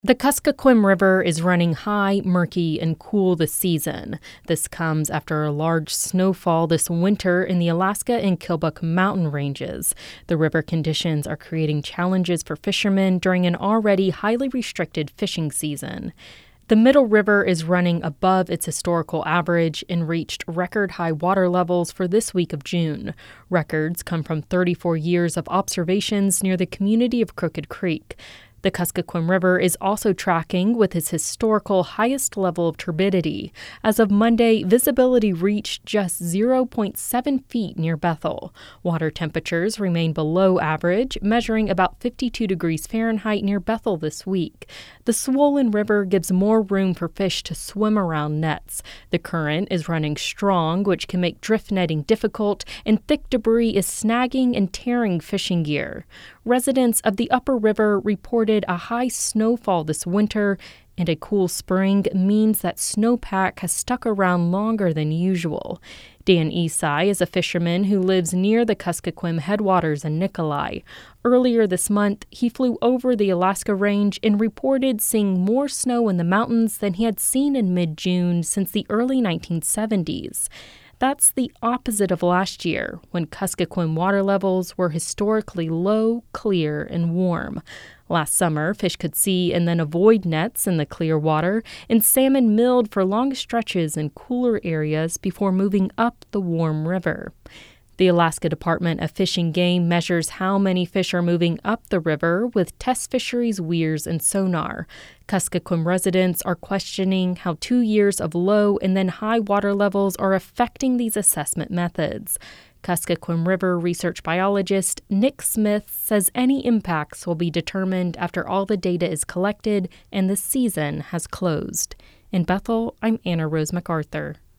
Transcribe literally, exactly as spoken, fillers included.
The Kuskokwim River is running high, murky, and cool this season. This comes after a large snowfall this winter in the Alaska and Killbuck mountain ranges. The river conditions are creating challenges for fishermen during an already highly restricted fishing season. The Middle River is running above its historical average and reached record-high water levels for this week of June. Records come from thirty-four years of observations near the community of Crooked Creek. The Kuskokwim River is also tracking with its historical highest level of turbidity. As of Monday, visibility reached just zero point seven feet near Bethel. Water temperatures remain below average, measuring about fifty-two degrees Fahrenheit near Bethel this week. The swollen river gives more room for fish to swim around nets. The current is running strong, which can make drift netting difficult, and thick debris is snagging and tearing fishing gear. Residents of the upper river reported a high snowfall this winter, and a cool spring means that snowpack has stuck around longer than usual. Dan Esai is a fisherman who lives near the Kuskokwim headwaters in Nikolai. Earlier this month, he flew over the Alaska Range and reported seeing more snow in the mountains than he had seen in mid-June since the early nineteen seventies. That's the opposite of last year, when Kuskokwim water levels were historically low, clear, and warm. Last summer, fish could see and then avoid nets in the clear water, and salmon milled for long stretches in cooler areas before moving up the warm river. The Alaska Department of Fish and Game measures how many fish are moving up the river with test fisheries weirs and sonar. Kuskokwim residents are questioning how two years of low and then high water levels are affecting these assessment methods. Kuskokwim River research biologist Nick Smith says any impacts will be determined after all the data is collected and the season has closed. In Bethel, I'm Anna Rose MacArthur.